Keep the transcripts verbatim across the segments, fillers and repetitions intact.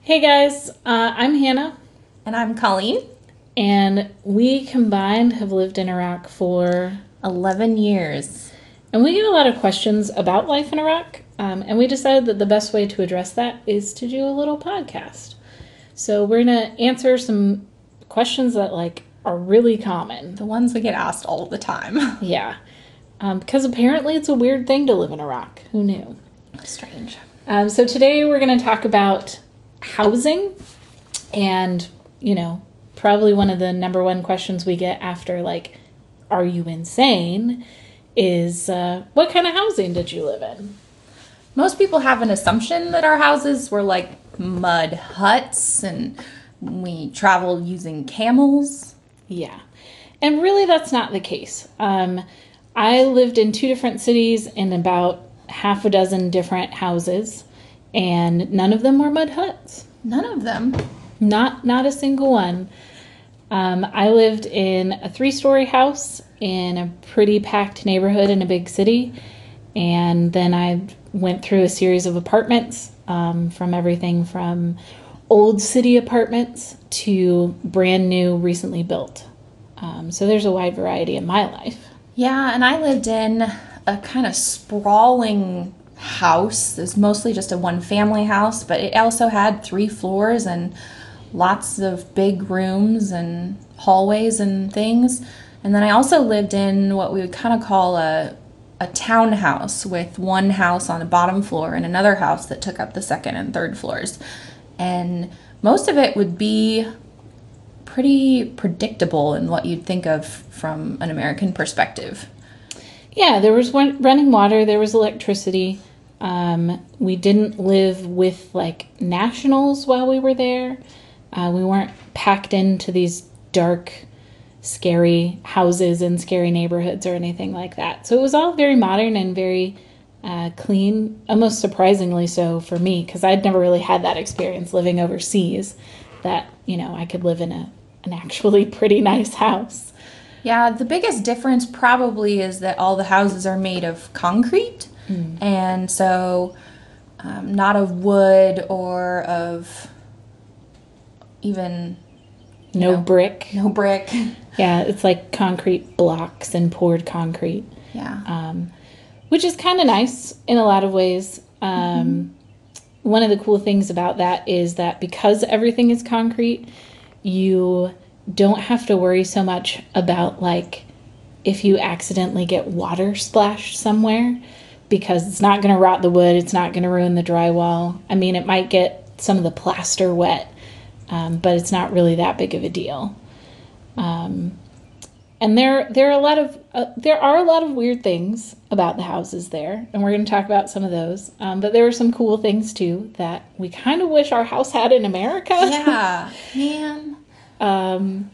Hey guys, uh, I'm Hannah. And I'm Colleen. And we combined have lived in Iraq for eleven years. And we get a lot of questions about life in Iraq. Um, and we decided that the best way to address that is to do a little podcast. So we're going to answer some questions that like are really common. The ones we get asked all the time. Yeah. Um, because apparently it's a weird thing to live in Iraq. Who knew? Strange. Um, so today we're going to talk about housing, and you know, probably one of the number one questions we get after like, are you insane, is uh, what kind of housing did you live in? Most people have an assumption that our houses were like mud huts and we traveled using camels. Yeah, and really that's not the case. Um, I lived in two different cities in about half a dozen different houses, and none of them were mud huts. None of them. Not not a single one. Um, I lived in a three-story house in a pretty packed neighborhood in a big city, and then I went through a series of apartments, um, from everything from old city apartments to brand new, recently built. Um, so there's a wide variety in my life. Yeah, and I lived in a kind of sprawling house. It was mostly just a one-family house, but it also had three floors and lots of big rooms and hallways and things. And then I also lived in what we would kind of call a a townhouse, with one house on the bottom floor and another house that took up the second and third floors. And most of it would be pretty predictable in what you'd think of from an American perspective. Yeah, there was one, running water, there was electricity. Um, we didn't live with like nationals while we were there. Uh, we weren't packed into these dark, scary houses in scary neighborhoods or anything like that. So it was all very modern and very uh, clean, almost surprisingly so for me, because I'd never really had that experience living overseas, that, you know, I could live in a an actually pretty nice house. Yeah, the biggest difference probably is that all the houses are made of concrete, mm. and so um, not of wood or of even... No know, brick. No brick. Yeah, it's like concrete blocks and poured concrete. Yeah. Um, which is kind of nice in a lot of ways. Um, mm-hmm. One of the cool things about that is that because everything is concrete, you don't have to worry so much about like if you accidentally get water splashed somewhere, because it's not going to rot the wood, it's not going to ruin the drywall. I mean, it might get some of the plaster wet, um, but it's not really that big of a deal. Um, and there there are a lot of uh, there are a lot of weird things about the houses there, and we're going to talk about some of those. Um, but there are some cool things too that we kind of wish our house had in America. Yeah, man. Um,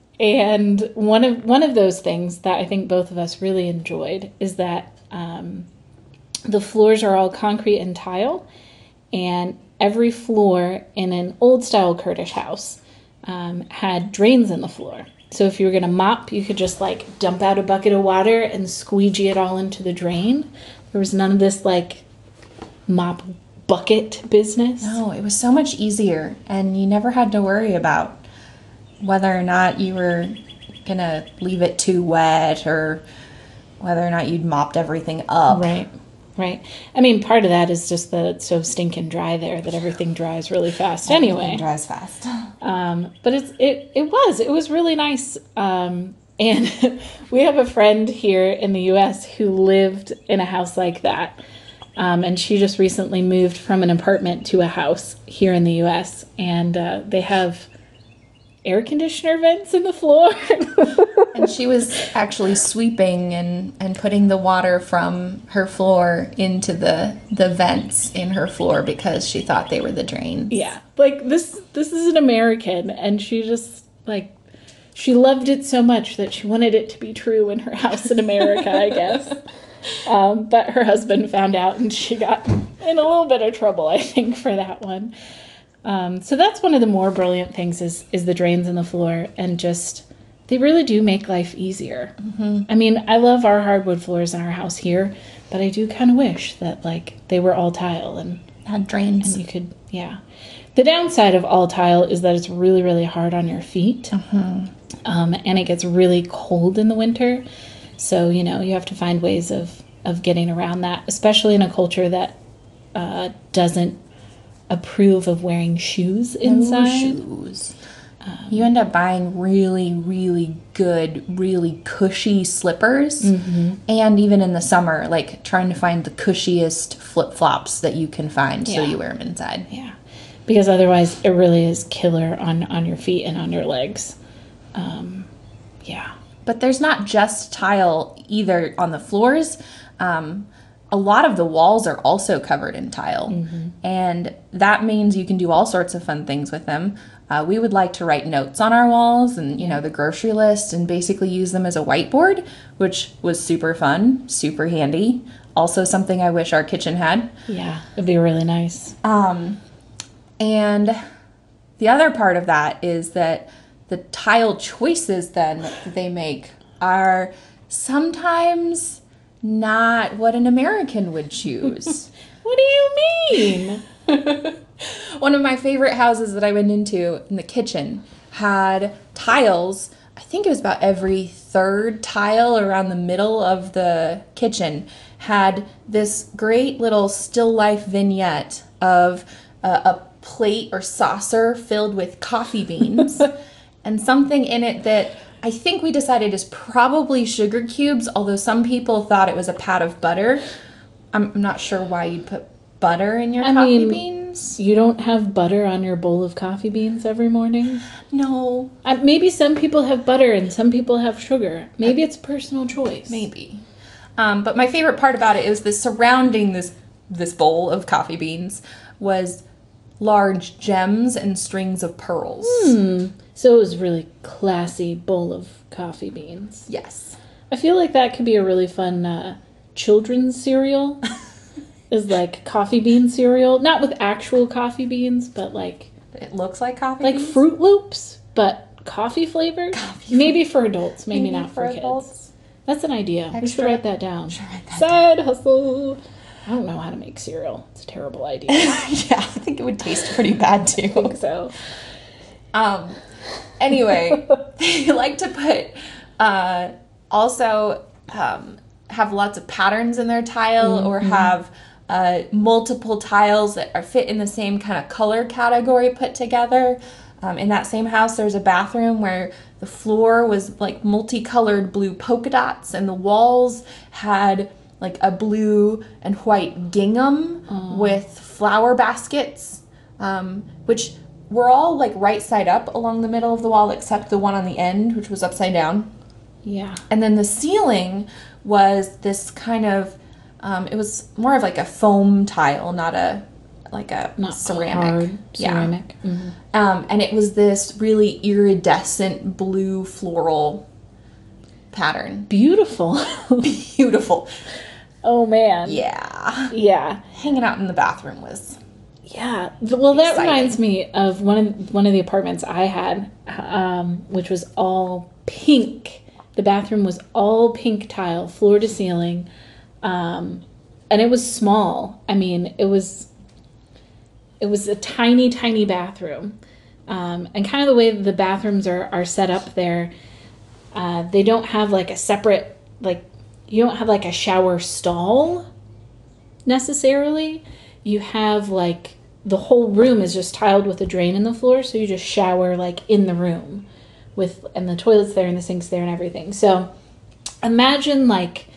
and one of one of those things that I think both of us really enjoyed is that um, the floors are all concrete and tile, and every floor in an old-style Kurdish house um, had drains in the floor. So if you were going to mop, you could just like dump out a bucket of water and squeegee it all into the drain. There was none of this like mop bucket business. No, it was so much easier, and you never had to worry about whether or not you were going to leave it too wet or whether or not you'd mopped everything up. Right, right. I mean, part of that is just that it's so stinking dry there that everything dries really fast anyway. Everything dries fast. Um, but it's, it, it was, it was really nice. Um, and we have a friend here in the U S who lived in a house like that. Um, and she just recently moved from an apartment to a house here in the U S, and uh, they have air conditioner vents in the floor. And she was actually sweeping and, and putting the water from her floor into the the vents in her floor because she thought they were the drains. Yeah. Like this this is an American, and she just like she loved it so much that she wanted it to be true in her house in America, I guess. Um, but her husband found out, and she got in a little bit of trouble, I think, for that one. Um, so that's one of the more brilliant things is is the drains in the floor, and just they really do make life easier. Mm-hmm. I mean, I love our hardwood floors in our house here, but I do kind of wish that like they were all tile and Had drains. And you could, yeah. The downside of all tile is that it's really, really hard on your feet. Mm-hmm. Um, and it gets really cold in the winter. So, you know, you have to find ways of, of getting around that, especially in a culture that uh, doesn't approve of wearing shoes inside. No shoes. Um, you end up buying really, really good, really cushy slippers. Mm-hmm. And even in the summer, like trying to find the cushiest flip-flops that you can find, yeah. so you wear them inside. Yeah. Because otherwise it really is killer on, on your feet and on your legs. Um, yeah. But there's not just tile either on the floors. Um, a lot of the walls are also covered in tile. Mm-hmm. And that means you can do all sorts of fun things with them. Uh, we would like to write notes on our walls and, you know, the grocery list and basically use them as a whiteboard, which was super fun, super handy. Also something I wish our kitchen had. Yeah, it'd be really nice. Um, and the other part of that is that the tile choices then that they make are sometimes not what an American would choose. What do you mean? One of my favorite houses that I went into in the kitchen had tiles. I think it was about every third tile around the middle of the kitchen had this great little still life vignette of uh, a plate or saucer filled with coffee beans and something in it that I think we decided is probably sugar cubes, although some people thought it was a pat of butter. I'm not sure why you'd put butter in your I coffee mean, beans. You don't have butter on your bowl of coffee beans every morning? No. Uh, maybe some people have butter and some people have sugar. Maybe it's personal choice. Maybe. Um, but my favorite part about it is the surrounding this this bowl of coffee beans was large gems and strings of pearls. Hmm. So it was really classy bowl of coffee beans. Yes. I feel like that could be a really fun uh, children's cereal. Is like coffee bean cereal. Not with actual coffee beans, but like... It looks like coffee like beans? Fruit Loops, but coffee flavored? Coffee maybe for adults, maybe, maybe not for, for kids. Adults. That's an idea. Extra. We should write that down. Write that Side down. hustle. I don't know how to make cereal. It's a terrible idea. Yeah, I think it would taste pretty bad too. I think so. Um, anyway, they like to put, uh, also um, have lots of patterns in their tile, mm-hmm. or have uh, multiple tiles that are fit in the same kind of color category put together. Um, in that same house, there's a bathroom where the floor was like multicolored blue polka dots and the walls had like a blue and white gingham Aww. With flower baskets, um, which were all like right side up along the middle of the wall except the one on the end, which was upside down. Yeah. And then the ceiling was this kind of, um, it was more of like a foam tile, not a like a not ceramic. Hard ceramic. Yeah. Mm-hmm. Um, and it was this really iridescent blue floral pattern. Beautiful. Beautiful. Oh man. Yeah. Yeah. Hanging out in the bathroom was Yeah. Well, that exciting. reminds me of one of one of the apartments I had, um, which was all pink. The bathroom was all pink tile, floor to ceiling. Um, and it was small. I mean, it was it was a tiny, tiny bathroom. Um, and kind of the way that the bathrooms are, are set up there, uh, they don't have like a separate, like, you don't have like a shower stall necessarily. You have like, the whole room is just tiled with a drain in the floor, so you just shower like in the room with, and the toilet's there and the sink's there and everything. So imagine like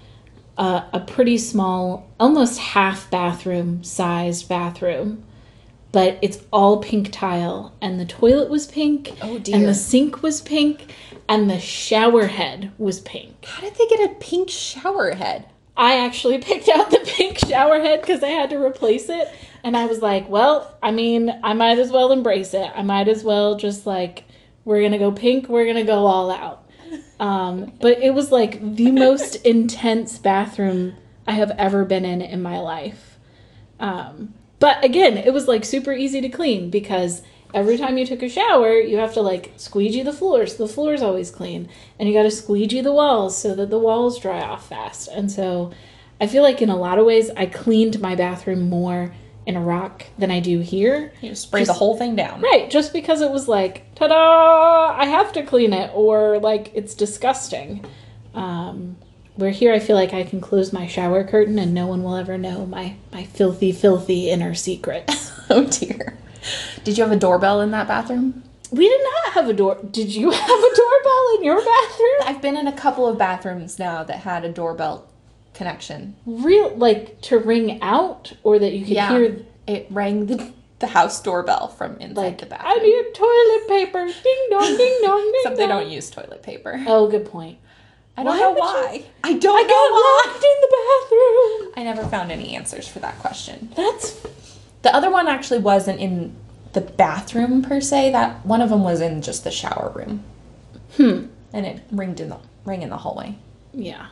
uh, a pretty small, almost half bathroom sized bathroom, but it's all pink tile, and the toilet was pink, oh dear, and the sink was pink, and the shower head was pink. How did they get a pink shower head? I actually picked out the pink shower head because I had to replace it. And I was like, well, I mean, I might as well embrace it. I might as well just like, we're going to go pink. We're going to go all out. Um, but it was like the most intense bathroom I have ever been in in my life. Um, but again, it was like super easy to clean because every time you took a shower, you have to like squeegee the floors. The floor's always clean. And you got to squeegee the walls so that the walls dry off fast. And so I feel like in a lot of ways, I cleaned my bathroom more in Iraq than I do here. You just spray just, the whole thing down. Right, just because it was like, ta-da, I have to clean it, or like it's disgusting. Um, where here I feel like I can close my shower curtain and no one will ever know my, my filthy, filthy inner secrets. Oh dear. Did you have a doorbell in that bathroom? We did not have a door. Did you have a doorbell in your bathroom? I've been in a couple of bathrooms now that had a doorbell connection. Real, like to ring out, or that you could yeah, hear? It rang the, the house doorbell from inside like, the bathroom. I need toilet paper. Ding dong, ding dong, ding Except they dong. don't use toilet paper. Oh, good point. I don't why know why. You... I don't I know why. got locked in the bathroom. I never found any answers for that question. That's the other one actually wasn't in the bathroom per se. That one of them was in just the shower room. Hmm. And it ringed in the rang in the hallway. Yeah.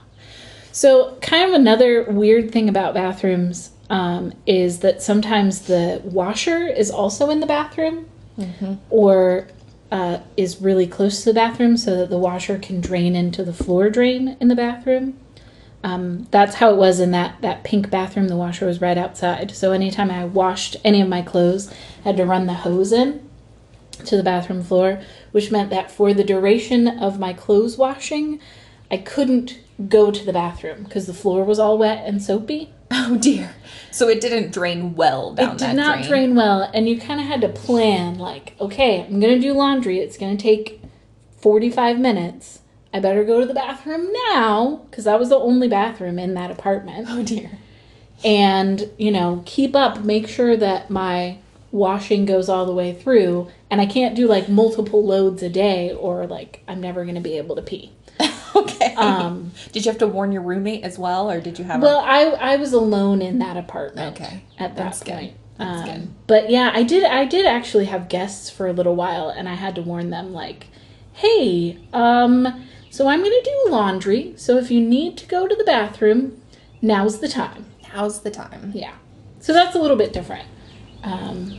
So kind of another weird thing about bathrooms um, is that sometimes the washer is also in the bathroom, mm-hmm. or uh, is really close to the bathroom so that the washer can drain into the floor drain in the bathroom. Um, that's how it was in that, that pink bathroom. The washer was right outside. So anytime I washed any of my clothes, I had to run the hose in to the bathroom floor, which meant that for the duration of my clothes washing, I couldn't go to the bathroom because the floor was all wet and soapy. Oh dear. So it didn't drain well down that drain. It did not drain. drain well, and you kind of had to plan, like, okay, I'm going to do laundry. It's going to take forty-five minutes. I better go to the bathroom now, because that was the only bathroom in that apartment. Oh dear. And, you know, keep up, make sure that my washing goes all the way through, and I can't do, like, multiple loads a day, or, like, I'm never going to be able to pee. Okay. Um, did you have to warn your roommate as well, or did you have? Well, a... I I was alone in that apartment. Okay. At that That's point. Good. That's um, good. But yeah, I did. I did actually have guests for a little while, and I had to warn them, like, "Hey, um, so I'm going to do laundry. So if you need to go to the bathroom, now's the time. Now's the time." Yeah. So that's a little bit different. Um,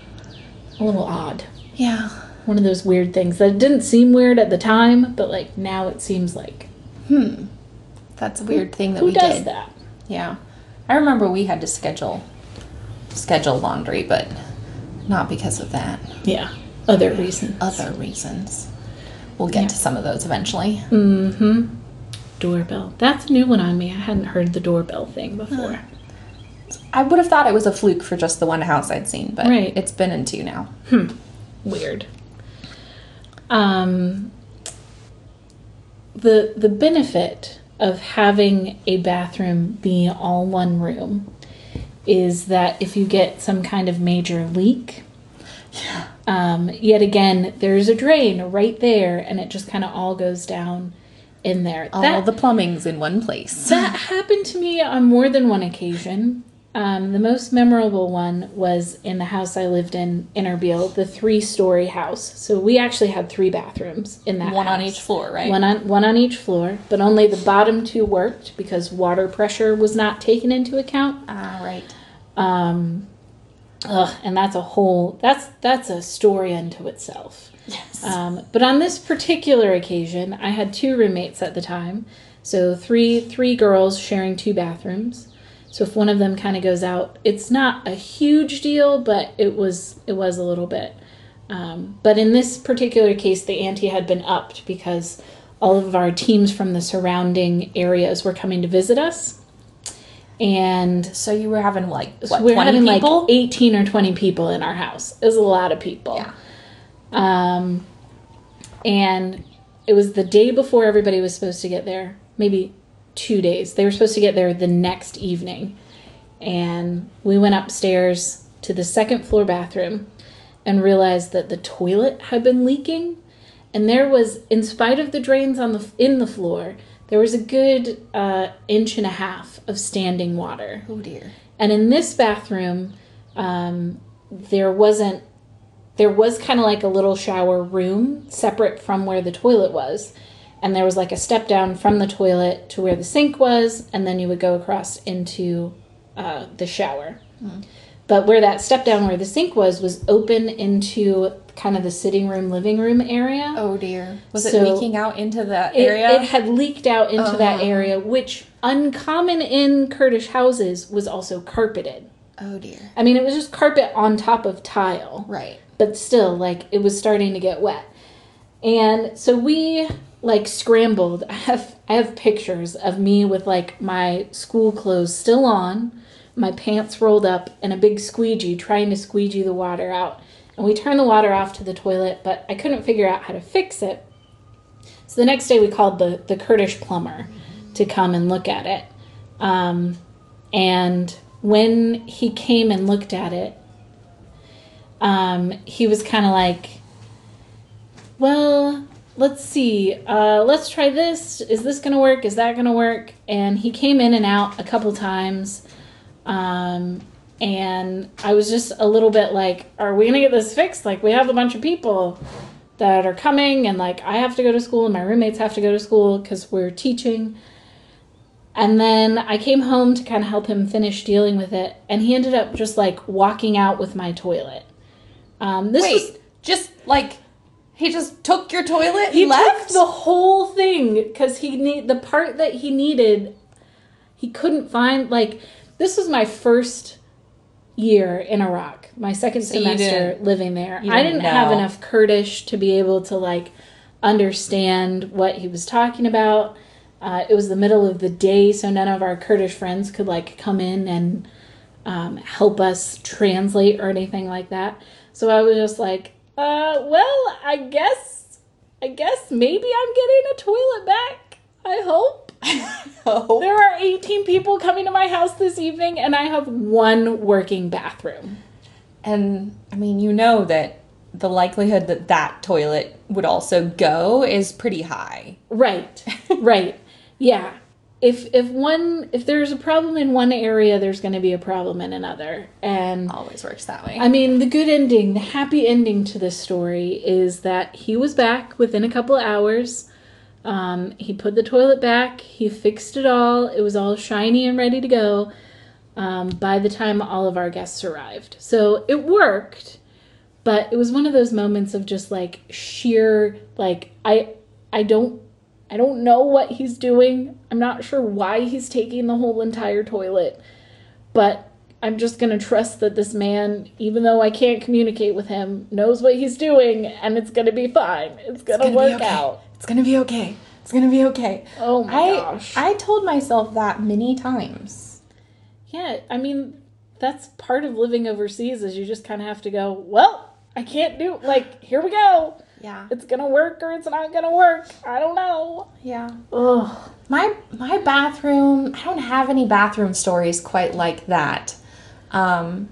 a little odd. Yeah. One of those weird things that didn't seem weird at the time, but like now it seems like, hmm, that's a weird who, thing that who we does did. that? Yeah, I remember we had to schedule schedule laundry, but not because of that. Yeah, other reasons. Other reasons. We'll get Yeah. to some of those eventually. Mm-hmm. Doorbell. That's a new one on me. I hadn't heard the doorbell thing before. Huh. I would have thought it was a fluke for just the one house I'd seen, but right. It's been in two now. Hmm. Weird. Um, the the benefit of having a bathroom be all one room is that if you get some kind of major leak, yeah. um, yet again, there's a drain right there, and it just kind of all goes down in there. All that, the plumbing's in one place. That happened to me on more than one occasion. Um, the most memorable one was in the house I lived in, in Erbil, the three-story house. So we actually had three bathrooms in that One house. on each floor, right? One on one on each floor, but only the bottom two worked because water pressure was not taken into account. Ah, right. Um, ugh, and that's a whole that's that's a story unto itself. Yes. Um, but on this particular occasion, I had two roommates at the time, so three three girls sharing two bathrooms. So if one of them kind of goes out, it's not a huge deal, but it was it was a little bit. Um, but in this particular case, the ante had been upped because all of our teams from the surrounding areas were coming to visit us. And so you were having like, what, so we were having people? like eighteen or twenty people in our house. It was a lot of people. Yeah. Um, and it was the day before everybody was supposed to get there, maybe two days. They were supposed to get there the next evening. And we went upstairs to the second floor bathroom and realized that the toilet had been leaking. And there was, in spite of the drains on the in the floor, there was a good uh, inch and a half of standing water. Oh dear. And in this bathroom, um, there wasn't, there was kind of like a little shower room separate from where the toilet was. And there was like a step down from the toilet to where the sink was, and then you would go across into uh, the shower. Mm. But where that step down where the sink was, was open into kind of the sitting room, living room area. Oh dear. Was so it leaking out into that it, area? It had leaked out into uh-huh. that area, which, uncommon in Kurdish houses, was also carpeted. Oh, dear. I mean, it was just carpet on top of tile. Right. But still, like, it was starting to get wet. And so we, like, scrambled. I have, I have pictures of me with, like, my school clothes still on, my pants rolled up, and a big squeegee trying to squeegee the water out. And we turned the water off to the toilet, but I couldn't figure out how to fix it. So the next day we called the, the Kurdish plumber to come and look at it. Um, and when he came and looked at it, um, he was kind of like, well, let's see, uh, let's try this. Is this going to work? Is that going to work? And he came in and out a couple times. Um, and I was just a little bit like, are we going to get this fixed? Like, we have a bunch of people that are coming, and like, I have to go to school and my roommates have to go to school because we're teaching. And then I came home to kind of help him finish dealing with it. And he ended up just like walking out with my toilet. Um, this Wait, was, just like, he just took your toilet and he left? took the whole thing because he need the part that he needed, he couldn't find. Like, this was my first year in Iraq, my second So you semester didn't- living there. you I didn't didn't have know. enough Kurdish to be able to like understand what he was talking about. Uh, it was the middle of the day, so none of our Kurdish friends could like come in and um, help us translate or anything like that. So I was just like, uh, well, I guess, I guess maybe I'm getting a toilet back. I hope. Oh. There are eighteen people coming to my house this evening, and I have one working bathroom. And, I mean, you know that the likelihood that that toilet would also go is pretty high. Right, right. Yeah. If if one if there's a problem in one area, there's going to be a problem in another. And Always works that way. I mean, the good ending, the happy ending to this story is that he was back within a couple of hours. Um, he put the toilet back. He fixed it all. It was all shiny and ready to go um, by the time all of our guests arrived. So it worked, but it was one of those moments of just like sheer, like, I, I don't, I don't know what he's doing. I'm not sure why he's taking the whole entire toilet, but I'm just going to trust that this man, even though I can't communicate with him, knows what he's doing, and it's going to be fine. It's going to gonna be work okay. out. It's gonna be okay. It's gonna be okay. Oh my I, gosh. I told myself that many times. Yeah, I mean, that's part of living overseas is you just kind of have to go, well, I can't do, like, here we go. Yeah. It's going to work or it's not going to work. I don't know. Yeah. Ugh. My my bathroom, I don't have any bathroom stories quite like that. Um,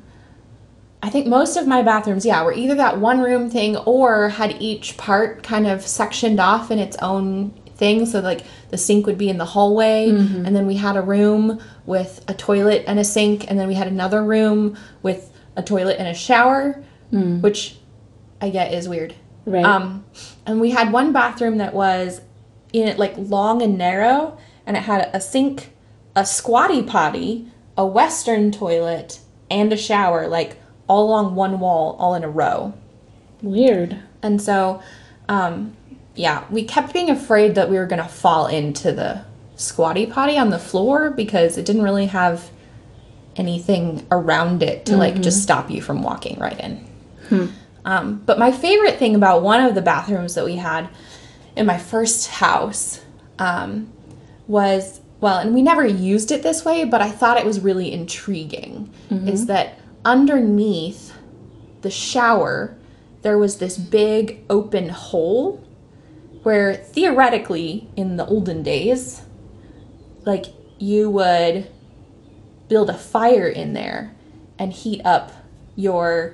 I think most of my bathrooms, yeah, were either that one room thing or had each part kind of sectioned off in its own thing. So like the sink would be in the hallway, Mm-hmm. and then we had a room with a toilet and a sink, and then we had another room with a toilet and a shower, Mm. which I get is weird. Right. Um, and we had one bathroom that was in it like long and narrow, and it had a sink, a squatty potty, a western toilet, and a shower, like all along one wall, all in a row. Weird. And so, um, yeah, we kept being afraid that we were going to fall into the squatty potty on the floor because it didn't really have anything around it to like just stop you from walking right in. Hmm. Um, but my favorite thing about one of the bathrooms that we had in my first house um, was, well, and we never used it this way, but I thought it was really intriguing, is that underneath the shower, there was this big open hole where theoretically, in the olden days, like you would build a fire in there and heat up your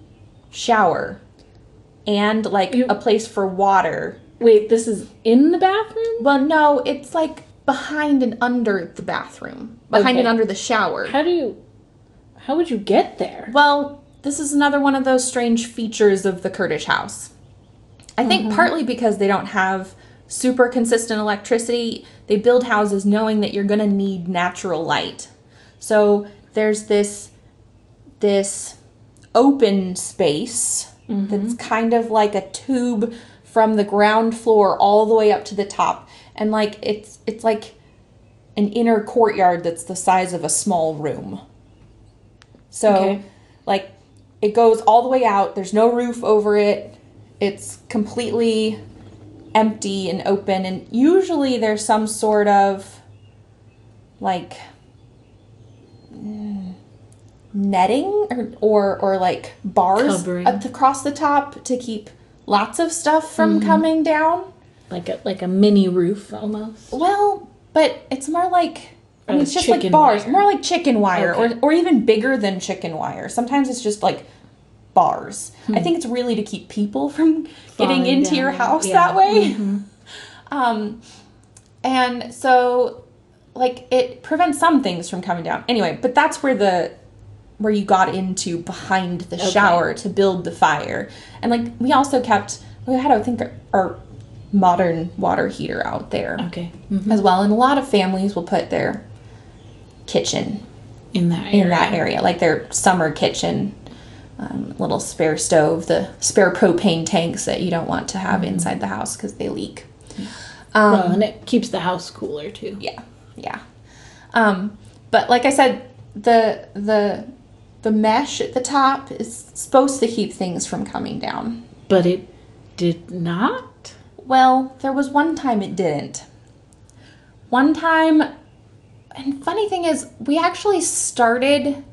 shower and like You- a place for water. Wait, this is in the bathroom? Well, no, it's like behind and under the bathroom, behind and Okay. under the shower. How do you, how would you get there? Well, this is another one of those strange features of the Kurdish house. I think partly because they don't have super consistent electricity, they build houses knowing that you're going to need natural light. So there's this this open space that's kind of like a tube from the ground floor all the way up to the top, and like it's it's like an inner courtyard that's the size of a small room. So, Okay. like, it goes all the way out. There's no roof over it. It's completely empty and open. And usually there's some sort of, like, mm, netting or, or, or like, bars Covering. at- across the top to keep lots of stuff from coming down. Like a like a mini roof almost. Well, but it's more like, I mean, Or it's just like chicken bars, wire. more like chicken wire, Okay. or or even bigger than chicken wire. Sometimes it's just like bars. I think it's really to keep people from getting Falling into your down, house yeah. that way. Um, and so, like, it prevents some things from coming down. Anyway, but that's where the where you got into behind the Okay. shower to build the fire, and like we also kept we had I think our, our modern water heater out there Okay. Mhm. as well, and a lot of families will put their kitchen In that area. in that area, like their summer kitchen, um, little spare stove, the spare propane tanks that you don't want to have inside the house because they leak. Um, Well, and it keeps the house cooler too. yeah, yeah. Um, but like I said, the the the mesh at the top is supposed to keep things from coming down. But it did not. Well, there was one time it didn't. One time, and funny thing is, we actually started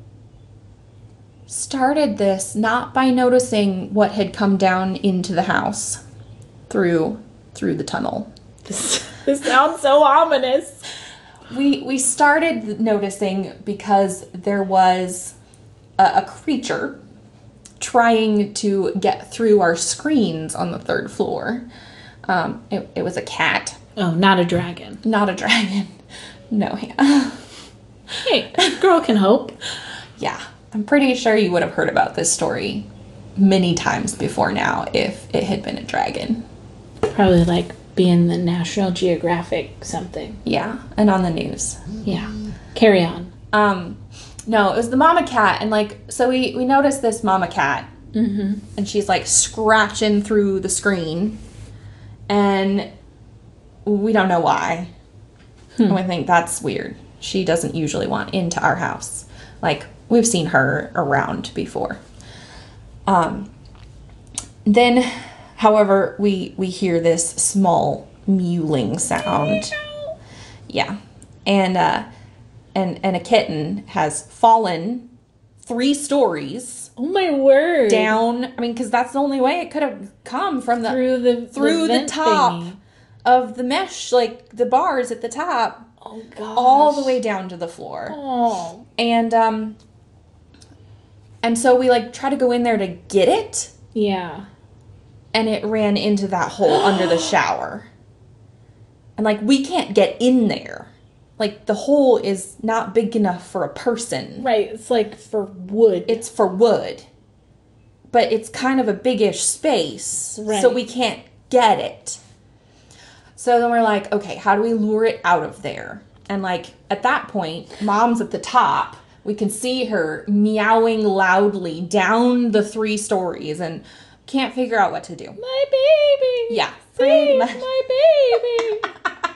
started this not by noticing what had come down into the house through through the tunnel. This, this sounds so ominous. We we started noticing because there was a, a creature trying to get through our screens on the third floor. Um, it, it was a cat. Oh, not a dragon. Not a dragon. No, yeah. Hey, girl can hope. Yeah. I'm pretty sure you would have heard about this story many times before now if it had been a dragon. Probably like being the National Geographic something. Yeah, and on the news. Yeah. Carry on. Um, no, it was the mama cat, and like, so we, we noticed this mama cat, Mm-hmm. and she's like scratching through the screen, and we don't know why. And we think that's weird. She doesn't usually want into our house. Like, we've seen her around before. Um, then, however, we, we hear this small mewling sound. Yeah. And, uh, and, and a kitten has fallen three stories Oh my word. down. I mean, because that's the only way it could have come from the through the through the, vent top thingy. of the mesh, like the bars at the top, Oh god. all the way down to the floor. Oh. And um, and so we like try to go in there to get it, Yeah. and it ran into that hole under the shower. And like we can't get in there. Like the hole is not big enough for a person. Right. It's like for wood. It's for wood. But it's kind of a biggish space. So Right. we can't get it. So then we're like, okay, how do we lure it out of there? And like at that point, mom's at the top. We can see her meowing loudly down the three stories and can't figure out what to do. my baby. Yeah, pretty Save much. my baby.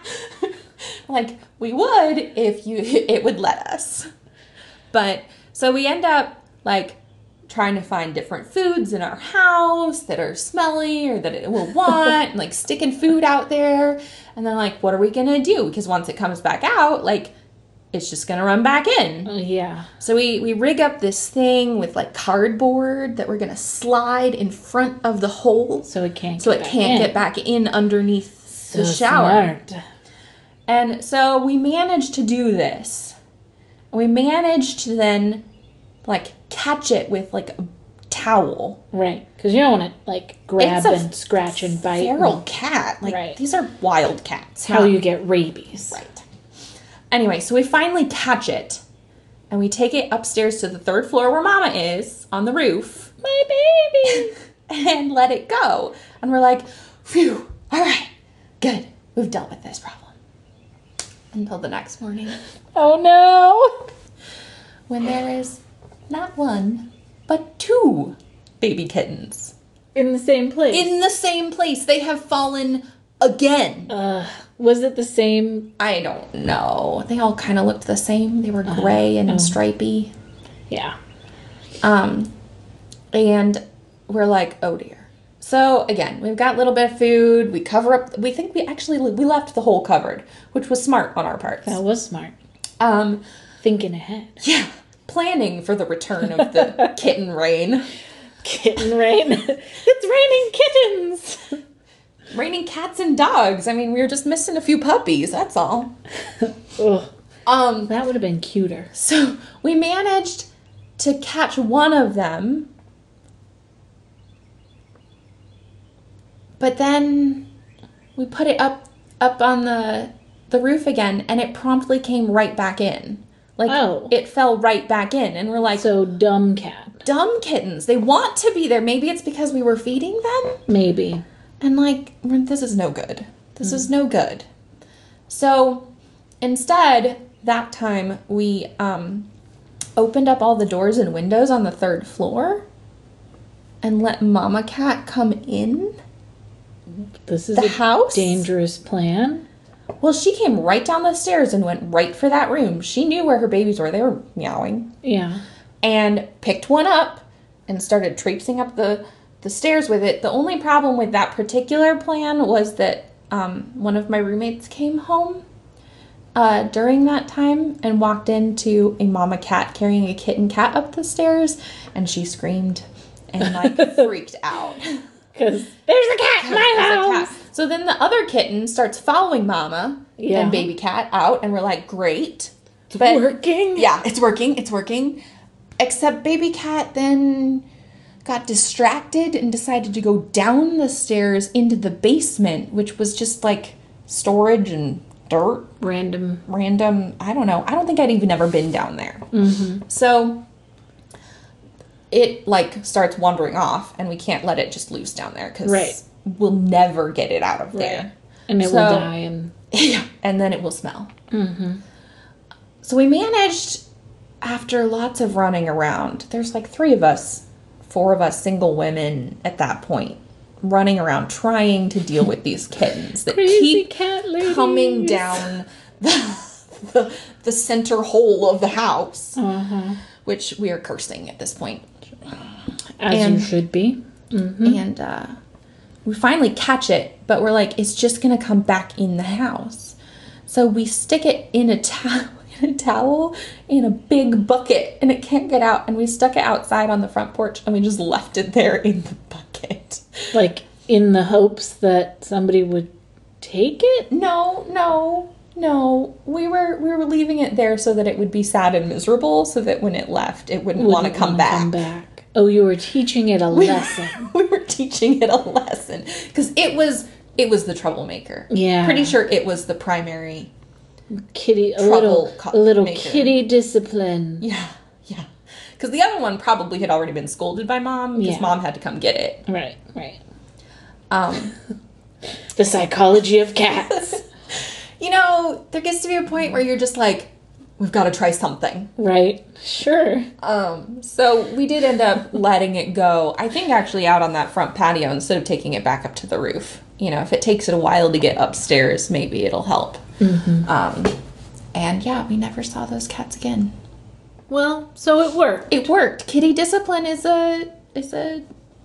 Like we would if you it would let us. But so we end up like trying to find different foods in our house that are smelly or that it will want, and like sticking food out there. And then like, what are we gonna do? Because once it comes back out, like it's just gonna run back in. Oh yeah. So we, we rig up this thing with like cardboard that we're gonna slide in front of the hole So it can't. so get it back can't in. get back in underneath So the shower. smart. And so we managed to do this. We managed to then like catch it with like a towel. Right. Because you don't want to like grab It's a and scratch and bite. Feral and- cat. Like Right. these are wild cats. How not- you get rabies. Right. Anyway, so we finally catch it. And we take it upstairs to the third floor where Mama is on the roof. My baby. And let it go. And we're like, phew, all right, good. We've dealt with this problem. Until the next morning, Oh no. when there is not one, but two baby kittens In the same place. in the same place. They have fallen again. Uh, was it the same? I don't know. They all kind of looked the same. They were gray and oh. stripy. Yeah. Um, and we're like, oh dear. So again, we've got a little bit of food. We cover up. We think we actually we left the hole covered, which was smart on our part. That was smart. Um, Thinking ahead. yeah, planning for the return of the kitten rain. Kitten rain. It's raining kittens. Raining cats and dogs. I mean, we were just missing a few puppies. That's all. Ugh. Um, That would have been cuter. so we managed to catch one of them. But then we put it up up on the the roof again, and it promptly came right back in. Like, Oh. it fell right back in, and we're like, So dumb cat. dumb kittens. They want to be there. Maybe it's because we were feeding them. Maybe. And like, we're- this is no good. This is no good. So instead, that time we um, opened up all the doors and windows on the third floor and let Mama Cat come in. This is The a house? dangerous plan. Well, she came right down the stairs and went right for that room. She knew where her babies were. They were meowing. Yeah. And picked one up and started traipsing up the, the stairs with it. The only problem with that particular plan was that um, one of my roommates came home uh, during that time and walked into a mama cat carrying a kitten cat up the stairs, and she screamed and like freaked out. Because there's a cat in my There's a house. cat. So then the other kitten starts following mama Yeah. and baby cat out, and we're like, great. It's working. Yeah, it's working. It's working. Except baby cat then got distracted and decided to go down the stairs into the basement, which was just like storage and dirt, Random. random. I don't know. I don't think I'd even ever been down there. Mm-hmm. So it like starts wandering off, and we can't let it just loose down there because Right. we'll never get it out of Right. there. And it So- will die. And Yeah, and then it will smell. mm-hmm. So we managed, after lots of running around, there's like three of us, four of us single women at that point, running around trying to deal with these kittens that Crazy keep cat ladies. coming down the, the, the center hole of the house, Uh-huh. which we are cursing at this point. As And- you should be. Mm-hmm. And uh, we finally catch it, but we're like, it's just going to come back in the house. So we stick it in a towel. In a towel in a big bucket, and it can't get out, and we stuck it outside on the front porch, and we just left it there in the bucket. Like in the hopes that somebody would take it? No, no, no. We were we were leaving it there so that it would be sad and miserable, so that when it left, it wouldn't, want to Wouldn't come wanna back. come back. Oh, you were teaching it a lesson. We were teaching it a lesson because it was it was the troublemaker. Yeah. Pretty sure it was the primary. Kitty, a Trouble little, co- a little maker. kitty discipline. Yeah, yeah. Because the other one probably had already been scolded by mom because Yeah. mom had to come get it. Right, right. Um, The psychology of cats. you know, there gets to be a point where you're just like, we've got to try something. Right. Sure. Um, so we did end up letting it go, I think actually out on that front patio instead of taking it back up to the roof. You know, if it takes it a while to get upstairs, maybe it'll help. Mm-hmm. Um, and yeah, we never saw those cats again. Well, so it worked. It worked. Kitty discipline is a is a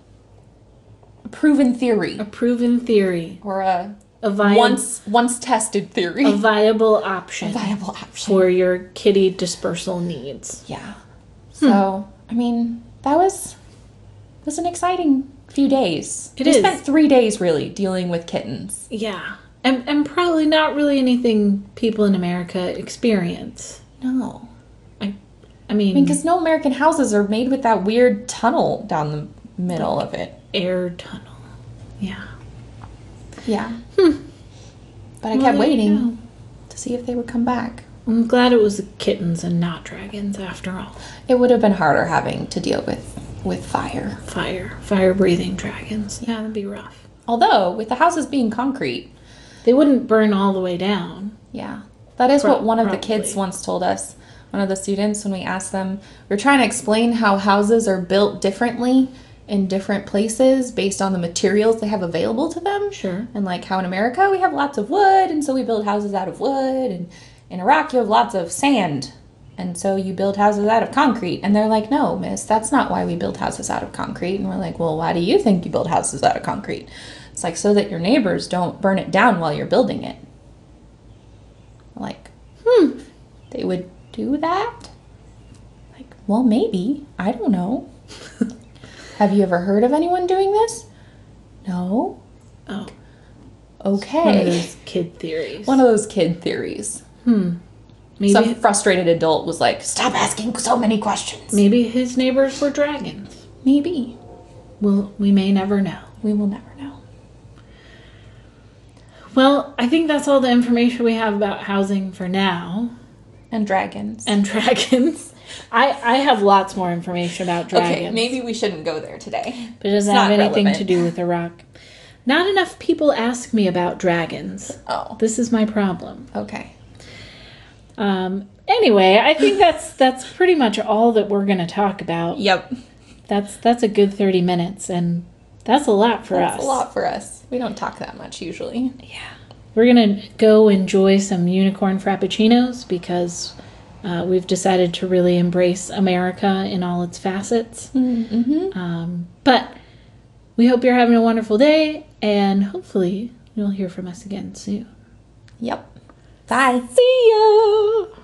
proven theory A proven theory. or a A, vi- once once tested theory. a viable option A viable option. for your kitty dispersal needs. Yeah. So I mean, that was was an exciting few days. It we is. spent three days really dealing with kittens. Yeah. And, and probably not really anything people in America experience. No, I, I mean, I mean, because no American houses are made with that weird tunnel down the middle of it. air tunnel. Yeah. Yeah. Hmm. But I Well, kept there you waiting go. to see if they would come back. I'm glad it was the kittens and not dragons after all. It would have been harder having to deal with with fire. Fire. Fire breathing dragons. Yeah, that'd be rough. Although, with the houses being concrete, They wouldn't burn all the way down. yeah. That is Pro- what one of the probably. kids once told us. One of the students, when we asked them, we were trying to explain how houses are built differently in different places based on the materials they have available to them. Sure. And like how in America we have lots of wood, and so we build houses out of wood. And in Iraq you have lots of sand. And so you build houses out of concrete. And they're like, no, miss, that's not why we build houses out of concrete. And we're like, well, why do you think you build houses out of concrete? It's like, so that your neighbors don't burn it down while you're building it. Like, hmm, they would do that? Like, well, maybe. I don't know. Have you ever heard of anyone doing this? No. Oh. Okay. One of those kid theories. One of those kid theories. Hmm. Maybe, Some frustrated adult was like, stop asking so many questions. maybe his neighbors were dragons. Maybe. Well, we may never know. We will never know. Well, I think that's all the information we have about housing for now. And dragons. And dragons. I, I have lots more information about dragons. Okay, maybe we shouldn't go there today. But it doesn't It's have not anything relevant. to do with Iraq. Not enough people ask me about dragons. Oh. This is my problem. Okay. Um, anyway, I think that's that's pretty much all that we're going to talk about. Yep. That's that's a good thirty minutes, and that's a lot for That's us. a lot for us. We don't talk that much usually. Yeah. We're going to go enjoy some unicorn frappuccinos because uh, we've decided to really embrace America in all its facets. Mm-hmm. Um, but we hope you're having a wonderful day, and hopefully you'll hear from us again soon. Yep. Bye. See ya!